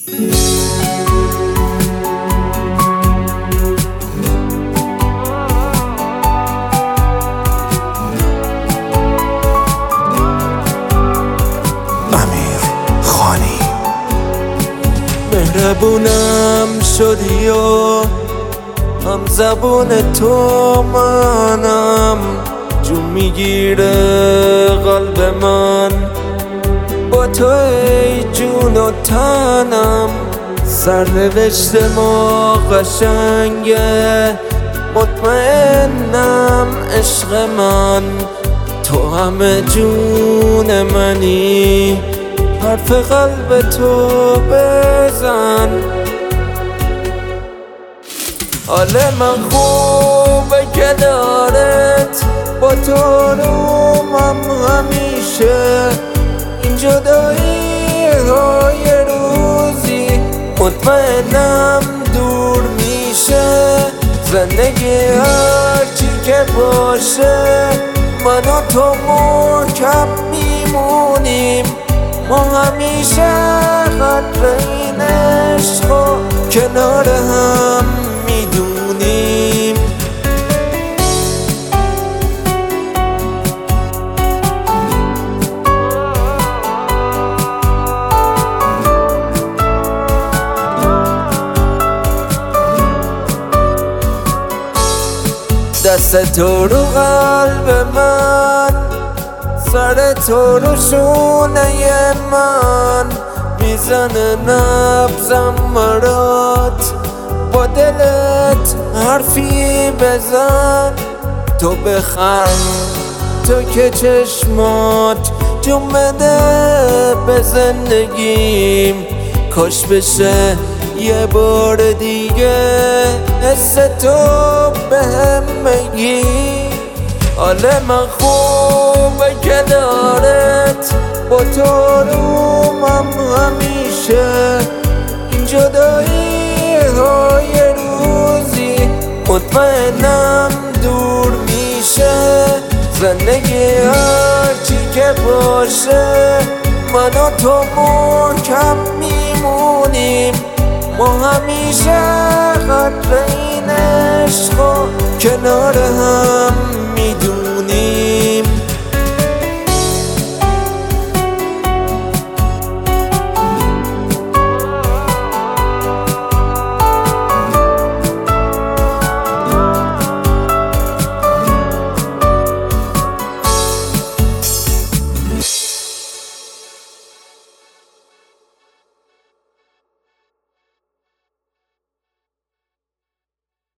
مهربونم شدی و هم زبون تو منم، جون میگیره قلب من با تو ای جون و تنم. سرنوشت ما قشنگه، مطمئنم عشق من، تو همه جون منی، حرف قلب تو بزن. حال من خوبه کنارت، با تو رومم همیشه. این جدایی های روزی مطمئنم دور میشه. زندگی هرچی که باشه من و تو محکم میمونیم. ما همیشه قدر این عشق و کنار هم میدونیم. دست تو رو قلب من، سر تو رو شونه من، میزنه نبضم مرات. با دلت حرفی بزن، تو بخند تو که چشمات جون بده به زندگیم. کاش بشه یه بار دیگه حس تو بهم بگی. حال من خوبه کنارت، با تو رومم همیشه. این جدایی های روزی مطمئنم دور میشه. زندگی هرچی که باشه من و تو محکم میمونیم. ما همیشه قدر این عشق و کنار هم میدونیم.